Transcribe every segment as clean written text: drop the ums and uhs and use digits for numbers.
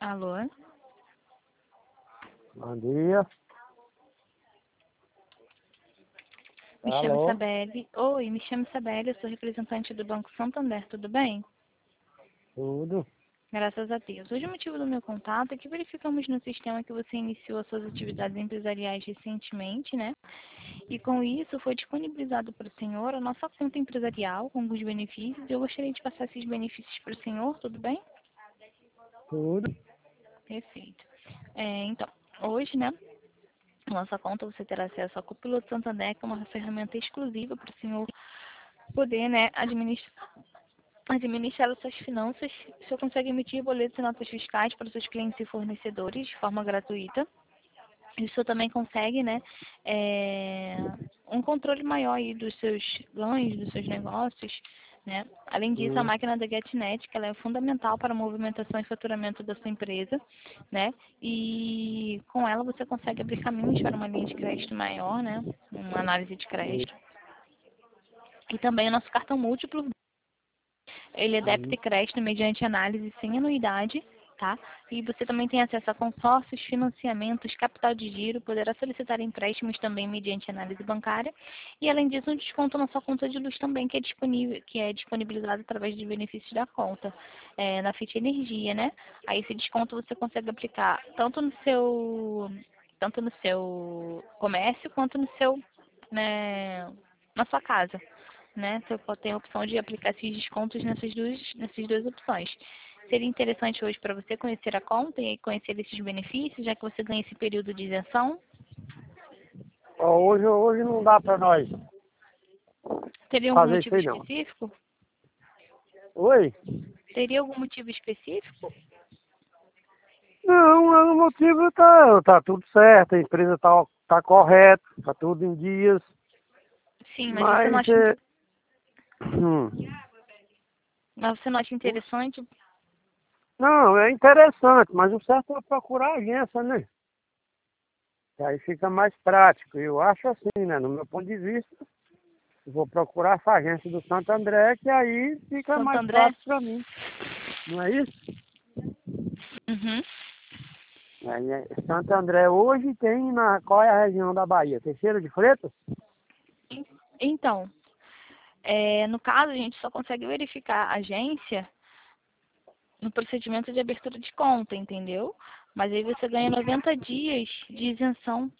Alô? Bom dia. Me chamo Alô? Isabelle. Oi, me chamo Isabelle, eu sou representante do Banco Santander, tudo bem? Tudo? Graças a Deus. Hoje o motivo do meu contato é que verificamos no sistema que você iniciou as suas atividades empresariais recentemente, né? E com isso foi disponibilizado para o senhor a nossa conta empresarial com alguns benefícios. Eu gostaria de passar esses benefícios para o senhor, tudo bem? Tudo? Perfeito. Então, hoje, né? Nossa conta você terá acesso ao Copiloto Santander, que é uma ferramenta exclusiva para o senhor poder, né, administrar as suas finanças. O senhor consegue emitir boletos e notas fiscais para os seus clientes e fornecedores de forma gratuita. E o senhor também consegue, né, um controle maior aí dos seus ganhos, dos seus negócios, né? Além disso, a Sim. máquina da GetNet, que ela é fundamental para a movimentação e faturamento da sua empresa, né? E com ela você consegue abrir caminhos para uma linha de crédito maior, né? Uma análise de crédito. E também o nosso cartão múltiplo, ele é débito Sim. e crédito mediante análise sem anuidade, tá? E você também tem acesso a consórcios, financiamentos, capital de giro, poderá solicitar empréstimos também mediante análise bancária. E além disso, um desconto na sua conta de luz também, que é disponível, que é disponibilizado através de benefícios da conta, na Fit Energia, né? Aí esse desconto você consegue aplicar tanto no seu comércio quanto no seu, né, na sua casa, né? Você pode ter a opção de aplicar esses descontos nessas duas opções. Seria interessante hoje para você conhecer a conta e conhecer esses benefícios, já que você ganha esse período de isenção. Ó, hoje não dá pra nós Teria algum fazer isso motivo aí não. específico? Oi? Teria algum motivo específico? Não, o motivo tá tudo certo, a empresa tá correta, tá tudo em dias, Sim, mas hum, mas você não acha interessante? não, é interessante, mas o certo é procurar a agência, né? Que aí fica mais prático. Eu acho assim, né? No meu ponto de vista, eu vou procurar essa agência do Santo André, que aí fica Santo mais André? prático para mim. Não é isso? Uhum. Aí, Santo André hoje tem qual é a região da Bahia? Teixeira de Freitas? Então, no caso, a gente só consegue verificar a agência no procedimento de abertura de conta, entendeu? Mas aí você ganha 90 dias de isenção,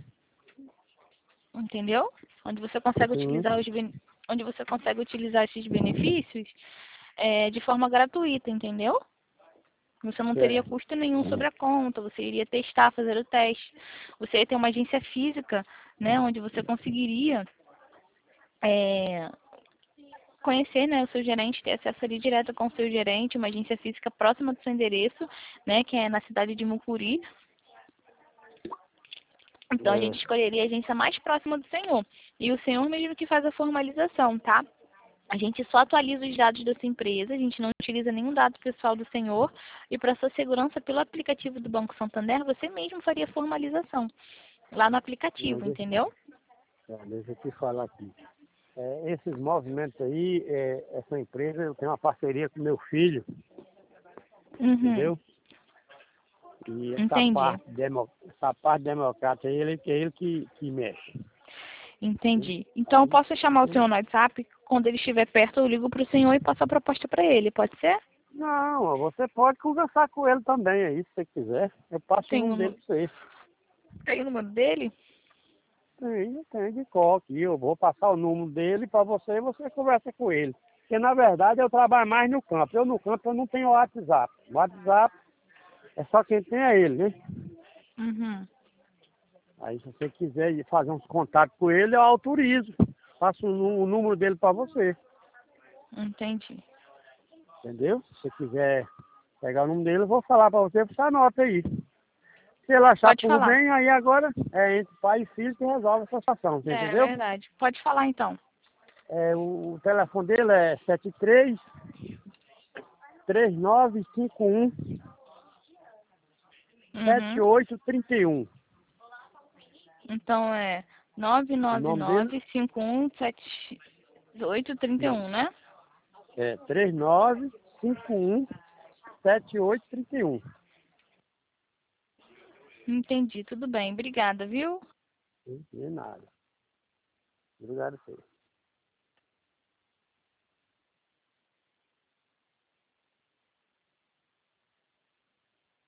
entendeu? Onde você consegue Sim. utilizar onde você consegue utilizar esses benefícios de forma gratuita, entendeu? Você não teria Certo. custo nenhum sobre a conta, você iria testar, fazer o teste. Você ia ter uma agência física, né, onde você conseguiria é, conhecer, né, o seu gerente, ter acesso ali direto com o seu gerente, uma agência física próxima do seu endereço, né, que é na cidade de Mucuri. Então a gente É. escolheria a agência mais próxima do senhor. E o senhor mesmo que faz a formalização, tá? A gente só atualiza os dados da sua empresa, a gente não utiliza nenhum dado pessoal do senhor. E para sua segurança, pelo aplicativo do Banco Santander, você mesmo faria a formalização lá no Não, aplicativo, entendeu? deixa eu te falar aqui. Esses movimentos aí, essa empresa, eu tenho uma parceria com meu filho, Uhum, entendeu? E entendi, essa parte democrática aí, ele que mexe. entendi. Então eu Aí, posso chamar o senhor no WhatsApp, quando ele estiver perto eu ligo para o senhor e passo a proposta para ele, pode ser? não, você pode conversar com ele também aí, se você quiser. Eu passo o Tem o, número dele nu- pra você. tem o número dele? Tem de qual aqui. Eu vou passar o número dele para você e você conversa com ele. Porque na verdade eu trabalho mais no campo. Eu no campo eu não tenho WhatsApp. O WhatsApp é só quem tem é ele, né? Uhum, Aí se você quiser ir fazer uns contatos com ele, eu autorizo. Passo o número dele para você. entendi. Entendeu? Se você quiser pegar o número dele, eu vou falar para você anota aí. Se ele achar Pode por falar. bem, aí agora é entre pai e filho que resolve essa situação, você É entendeu? verdade. Pode falar então. O telefone dele é 73 3951 Uhum. 7831. Então é O nome dele 999517831, né? é 3951 7831. Entendi, tudo bem. Obrigada, viu? De nada. Obrigado a você.